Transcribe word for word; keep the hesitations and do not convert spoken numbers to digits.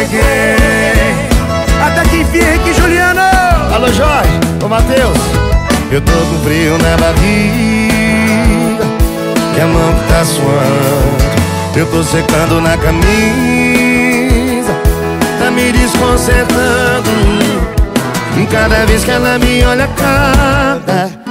cheguei. Até que enfim, Henrique e Juliano. Alô, Jorge, ô Matheus. Eu tô com frio na barriga e a mão que tá suando. Eu tô secando na camisa, tá me desconcertando. Cada vez que ela me olha, cada